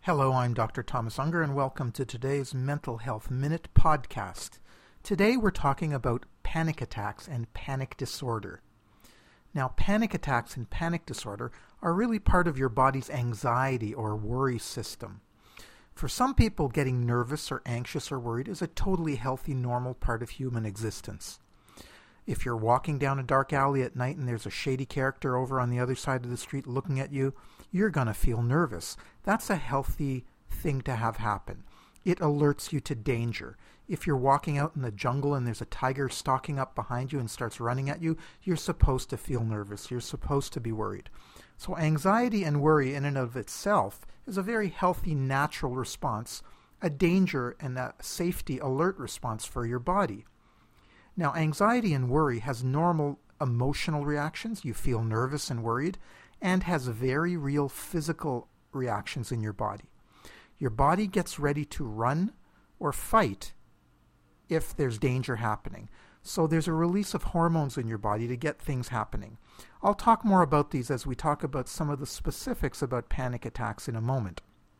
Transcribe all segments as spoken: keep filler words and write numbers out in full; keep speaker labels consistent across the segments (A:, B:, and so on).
A: Hello, I'm Doctor Thomas Unger, and welcome to today's Mental Health Minute podcast. Today we're talking about panic attacks and panic disorder. Now, panic attacks and panic disorder are really part of your body's anxiety or worry system. For some people, getting nervous or anxious or worried is a totally healthy, normal part of human existence. If you're walking down a dark alley at night and there's a shady character over on the other side of the street looking at you, you're going to feel nervous. That's a healthy thing to have happen. It alerts you to danger. If you're walking out in the jungle and there's a tiger stalking up behind you and starts running at you, you're supposed to feel nervous. You're supposed to be worried. So anxiety and worry in and of itself is a very healthy, natural response, a danger and a safety alert response for your body. Now, anxiety and worry has normal emotional reactions. You feel nervous and worried, and has very real physical reactions in your body. Your body gets ready to run or fight if there's danger happening. So there's a release of hormones in your body to get things happening. I'll talk more about these as we talk about some of the specifics about panic attacks in a moment.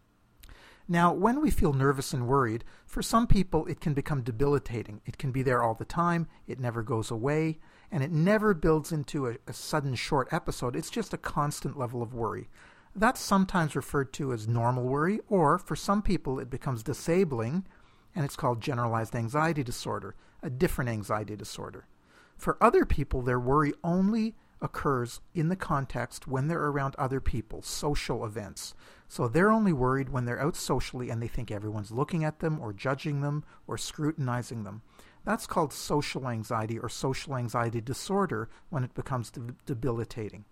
A: Now, when we feel nervous and worried, for some people it can become debilitating. It can be there all the time, it never goes away, and it never builds into a, a sudden short episode. It's just a constant level of worry. That's sometimes referred to as normal worry, or for some people it becomes disabling, and it's called generalized anxiety disorder, a different anxiety disorder. For other people, their worry only occurs in the context when they're around other people, social events. So they're only worried when they're out socially and they think everyone's looking at them or judging them or scrutinizing them. That's called social anxiety or social anxiety disorder when it becomes de- debilitating.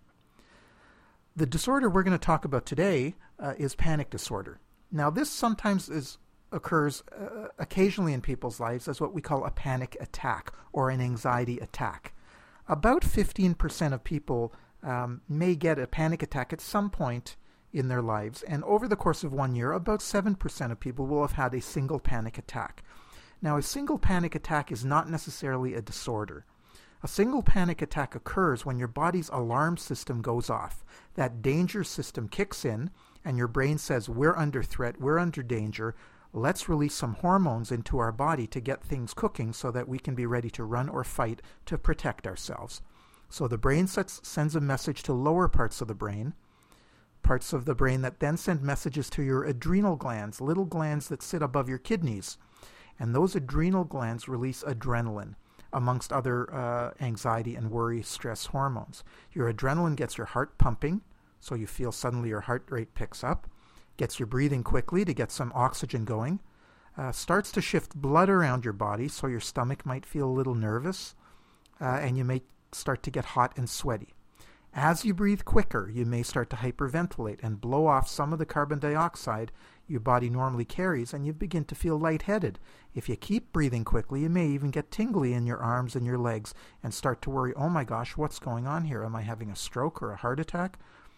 A: The disorder we're going to talk about today uh, is panic disorder. Now, this sometimes is occurs uh, occasionally in people's lives as what we call a panic attack or an anxiety attack. About fifteen percent of people um, may get a panic attack at some point in their lives, and over the course of one year, about seven percent of people will have had a single panic attack. Now, a single panic attack is not necessarily a disorder. A single panic attack occurs when your body's alarm system goes off. That danger system kicks in, and your brain says, we're under threat, we're under danger, let's release some hormones into our body to get things cooking so that we can be ready to run or fight to protect ourselves. So the brain sets, sends a message to lower parts of the brain, parts of the brain that then send messages to your adrenal glands, little glands that sit above your kidneys. And those adrenal glands release adrenaline, amongst other uh, anxiety and worry stress hormones. Your adrenaline gets your heart pumping, so you feel suddenly your heart rate picks up, gets your breathing quickly to get some oxygen going, uh, starts to shift blood around your body, so your stomach might feel a little nervous, uh, and you may start to get hot and sweaty. As you breathe quicker, you may start to hyperventilate and blow off some of the carbon dioxide your body normally carries, and you begin to feel lightheaded. If you keep breathing quickly, you may even get tingly in your arms and your legs and start to worry, oh my gosh, what's going on here? Am I having a stroke or a heart attack?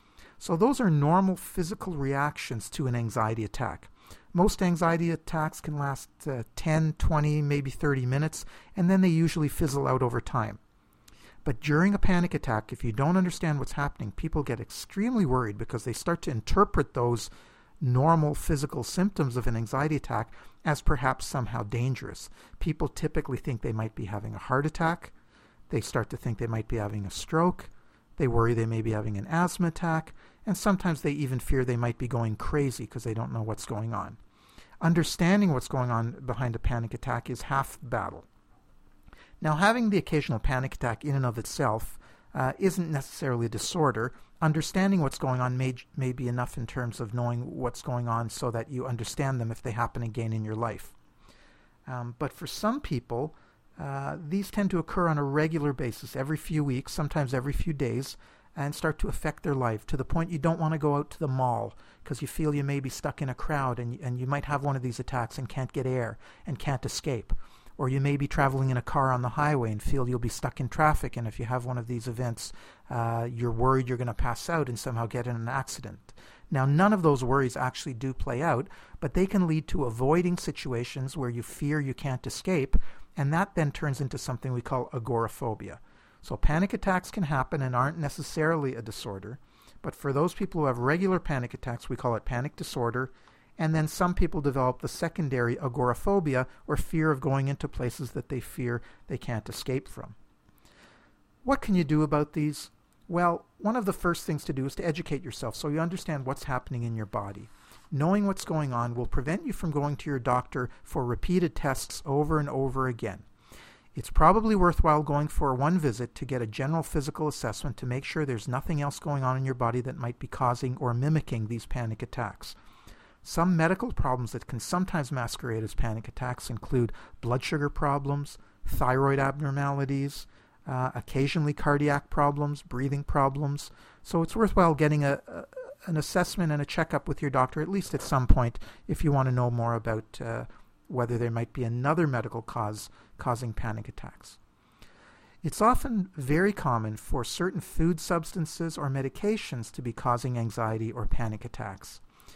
A: So those are normal physical reactions to an anxiety attack. Most anxiety attacks can last uh, ten, twenty, maybe thirty minutes, and then they usually fizzle out over time. But during a panic attack, if you don't understand what's happening, people get extremely worried because they start to interpret those normal physical symptoms of an anxiety attack as perhaps somehow dangerous. People typically think they might be having a heart attack. They start to think they might be having a stroke. They worry they may be having an asthma attack. And sometimes they even fear they might be going crazy because they don't know what's going on. Understanding what's going on behind a panic attack is half the battle. Now, having the occasional panic attack in and of itself uh, isn't necessarily a disorder. Understanding what's going on may, may be enough in terms of knowing what's going on so that you understand them if they happen again in your life. Um, but for some people, uh, these tend to occur on a regular basis, every few weeks, sometimes every few days, and start to affect their life to the point you don't want to go out to the mall because you feel you may be stuck in a crowd and, and you might have one of these attacks and can't get air and can't escape. Or you may be traveling in a car on the highway and feel you'll be stuck in traffic, and if you have one of these events, uh, you're worried you're going to pass out and somehow get in an accident. Now, none of those worries actually do play out, but they can lead to avoiding situations where you fear you can't escape, and that then turns into something we call agoraphobia. So panic attacks can happen and aren't necessarily a disorder, but for those people who have regular panic attacks, we call it panic disorder, And then some people develop the secondary agoraphobia, or fear of going into places that they fear they can't escape from. What can you do about these? Well, one of the first things to do is to educate yourself so you understand what's happening in your body. Knowing what's going on will prevent you from going to your doctor for repeated tests over and over again. It's probably worthwhile going for one visit to get a general physical assessment to make sure there's nothing else going on in your body that might be causing or mimicking these panic attacks. Some medical problems that can sometimes masquerade as panic attacks include blood sugar problems, thyroid abnormalities, uh, occasionally cardiac problems, breathing problems. So it's worthwhile getting a, a an assessment and a checkup with your doctor at least at some point if you want to know more about uh, whether there might be another medical cause causing panic attacks. It's often very common for certain food substances or medications to be causing anxiety or panic attacks.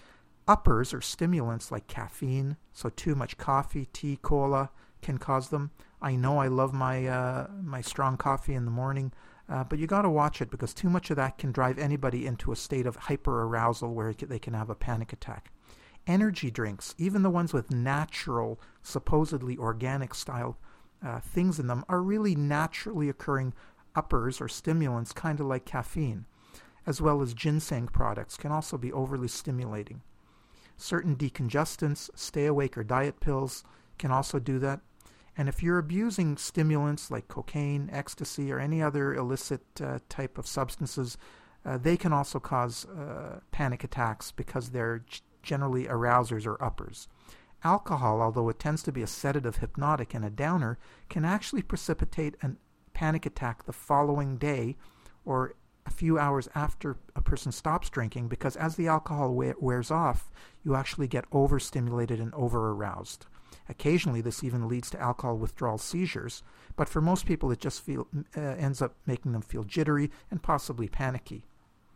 A: Uppers or stimulants like caffeine, so too much coffee, tea, cola, can cause them. I know I love my uh, my strong coffee in the morning, uh, but you got to watch it because too much of that can drive anybody into a state of hyperarousal where they can have a panic attack. Energy drinks, even the ones with natural, supposedly organic style uh, things in them, are really naturally occurring uppers or stimulants, kind of like caffeine, as well as ginseng products can also be overly stimulating. Certain decongestants, stay-awake or diet pills can also do that. And if you're abusing stimulants like cocaine, ecstasy, or any other illicit uh, type of substances, uh, they can also cause uh, panic attacks because they're g- generally arousers or uppers. Alcohol, although it tends to be a sedative, hypnotic, and a downer, can actually precipitate a panic attack the following day or a few hours after a person stops drinking, because as the alcohol we- wears off, you actually get overstimulated and over-aroused. Occasionally, this even leads to alcohol withdrawal seizures, but for most people, it just feel, uh, ends up making them feel jittery and possibly panicky.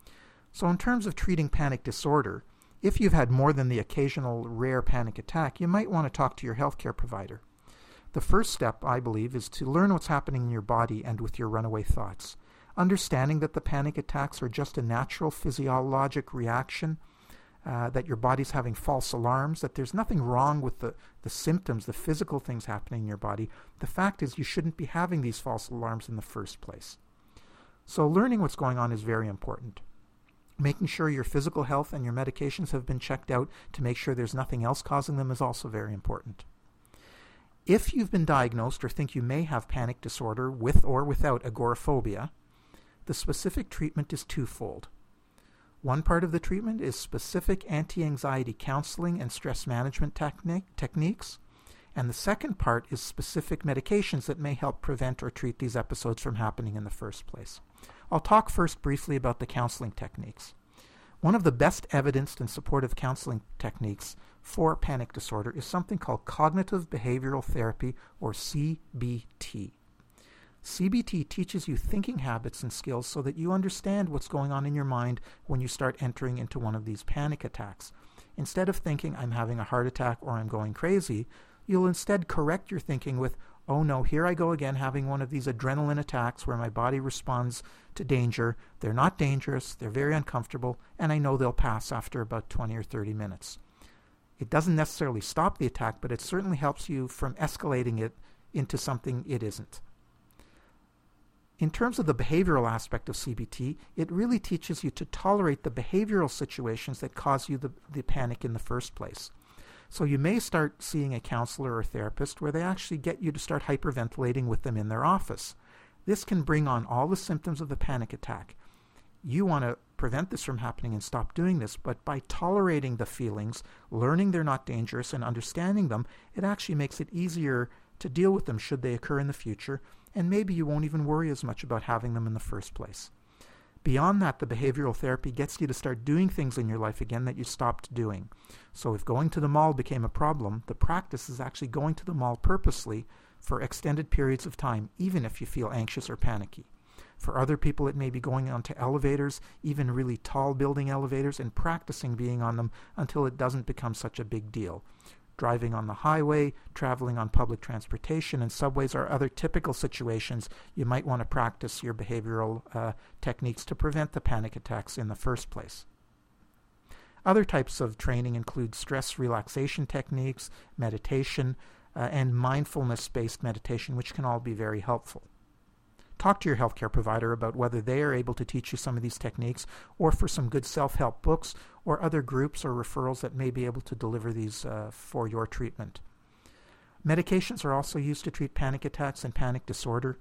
A: So in terms of treating panic disorder, if you've had more than the occasional rare panic attack, you might want to talk to your healthcare provider. The first step, I believe, is to learn what's happening in your body and with your runaway thoughts. Understanding that the panic attacks are just a natural physiologic reaction, uh, that your body's having false alarms, that there's nothing wrong with the, the symptoms, the physical things happening in your body. The fact is you shouldn't be having these false alarms in the first place. So learning what's going on is very important. Making sure your physical health and your medications have been checked out to make sure there's nothing else causing them is also very important. If you've been diagnosed or think you may have panic disorder with or without agoraphobia, the specific treatment is twofold. One part of the treatment is specific anti-anxiety counseling and stress management technique, techniques, and the second part is specific medications that may help prevent or treat these episodes from happening in the first place. I'll talk first briefly about the counseling techniques. One of the best evidenced and supportive counseling techniques for panic disorder is something called cognitive behavioral therapy, or C B T. C B T teaches you thinking habits and skills so that you understand what's going on in your mind when you start entering into one of these panic attacks. Instead of thinking, I'm having a heart attack or I'm going crazy, you'll instead correct your thinking with, oh no, here I go again having one of these adrenaline attacks where my body responds to danger. They're not dangerous, they're very uncomfortable, and I know they'll pass after about twenty or thirty minutes. It doesn't necessarily stop the attack, but it certainly helps you from escalating it into something it isn't. In terms of the behavioral aspect of C B T, it really teaches you to tolerate the behavioral situations that cause you the, the panic in the first place. So you may start seeing a counselor or therapist where they actually get you to start hyperventilating with them in their office. This can bring on all the symptoms of the panic attack. You want to prevent this from happening and stop doing this, but by tolerating the feelings, learning they're not dangerous, and understanding them, it actually makes it easier to deal with them should they occur in the future, and maybe you won't even worry as much about having them in the first place. Beyond that, the behavioral therapy gets you to start doing things in your life again that you stopped doing. So if going to the mall became a problem, the practice is actually going to the mall purposely for extended periods of time, even if you feel anxious or panicky. For other people, it may be going onto elevators, even really tall building elevators, and practicing being on them until it doesn't become such a big deal. Driving on the highway, traveling on public transportation, and subways are other typical situations you might want to practice your behavioral uh, techniques to prevent the panic attacks in the first place. Other types of training include stress relaxation techniques, meditation, uh, and mindfulness-based meditation, which can all be very helpful. Talk to your healthcare provider about whether they are able to teach you some of these techniques, or for some good self-help books or other groups or referrals that may be able to deliver these uh, for your treatment. Medications are also used to treat panic attacks and panic disorder.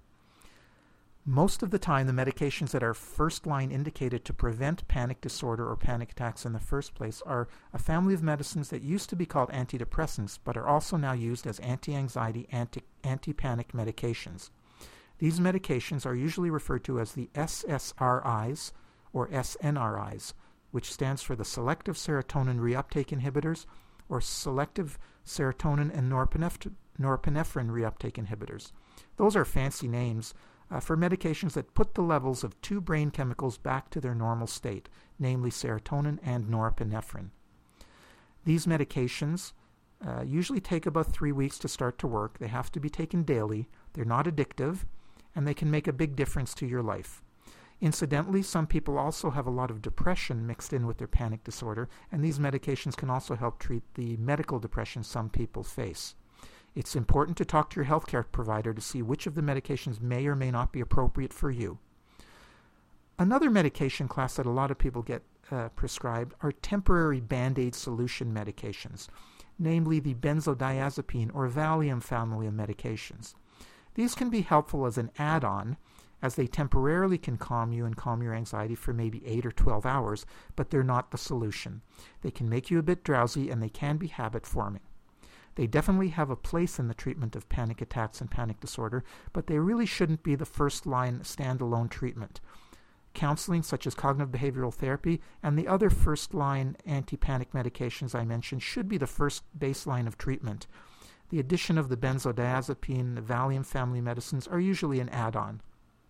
A: Most of the time, the medications that are first line indicated to prevent panic disorder or panic attacks in the first place are a family of medicines that used to be called antidepressants, but are also now used as anti-anxiety, anti- anti-panic medications. These medications are usually referred to as the S S R Is or S N R Is, which stands for the selective serotonin reuptake inhibitors, or selective serotonin and norepinephrine, norepinephrine reuptake inhibitors. Those are fancy names uh, for medications that put the levels of two brain chemicals back to their normal state, namely serotonin and norepinephrine. These medications uh, usually take about three weeks to start to work. They have to be taken daily. They're not addictive, and they can make a big difference to your life. Incidentally, some people also have a lot of depression mixed in with their panic disorder, and these medications can also help treat the medical depression some people face. It's important to talk to your healthcare provider to see which of the medications may or may not be appropriate for you. Another medication class that a lot of people get uh, prescribed are temporary Band-Aid solution medications, namely the benzodiazepine or Valium family of medications. These can be helpful as an add-on, as they temporarily can calm you and calm your anxiety for maybe eight or twelve hours, but they're not the solution. They can make you a bit drowsy, and they can be habit-forming. They definitely have a place in the treatment of panic attacks and panic disorder, but they really shouldn't be the first-line standalone treatment. Counseling, such as cognitive behavioral therapy, and the other first-line anti-panic medications I mentioned should be the first baseline of treatment. The addition of the benzodiazepine, the Valium family medicines are usually an add-on.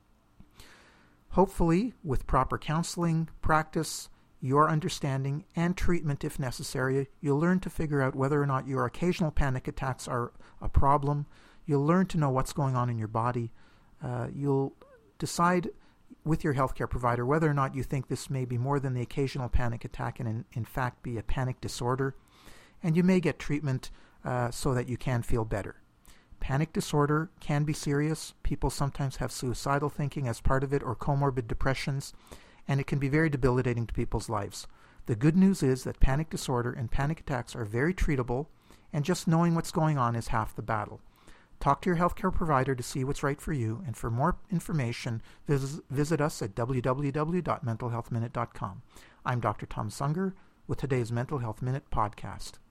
A: Hopefully, with proper counseling, practice, your understanding, and treatment if necessary, you'll learn to figure out whether or not your occasional panic attacks are a problem. You'll learn to know what's going on in your body. Uh, you'll decide with your healthcare provider whether or not you think this may be more than the occasional panic attack and in, in fact be a panic disorder. And you may get treatment uh, so that you can feel better. Panic disorder can be serious. People sometimes have suicidal thinking as part of it or comorbid depressions, and it can be very debilitating to people's lives. The good news is that panic disorder and panic attacks are very treatable, and just knowing what's going on is half the battle. Talk to your healthcare provider to see what's right for you, and for more information, visit, visit us at w w w dot mental health minute dot com. I'm Doctor Thomas Unger with today's Mental Health Minute podcast.